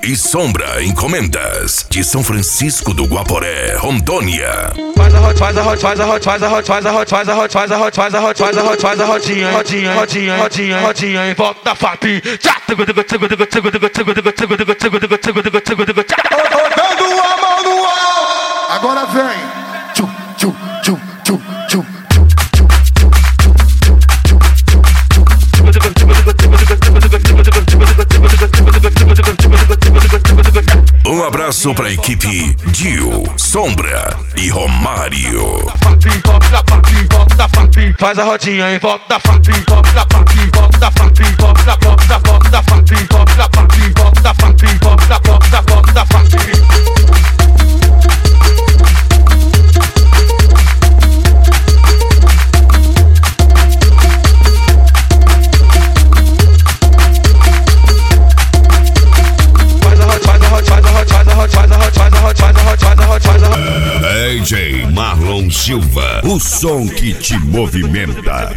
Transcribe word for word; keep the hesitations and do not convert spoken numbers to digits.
e Sombra Encomendas, de São Francisco do Guaporé, Rondônia. Faz a hot, faz a hot, faz a hot, faz a hot, faz a hot, faz a hot, faz a hot, faz a hot, faz a hot, faz a rodinha, rodinha, rodinha, rodinha, rodinha em volta da F A P. Dando a mão no ar. Agora vem. Tchum, tchum, tchum, tchum, tchum. Um abraço pra equipe Dio, Sombra e Romário. Faz a rodinha em volta da F A P, volta da F A P, volta da F A P, volta da volta da volta da F A P, volta da F A P, volta da F A P, volta da volta da volta da F A P. D J Marlon Silva, o som que te movimenta.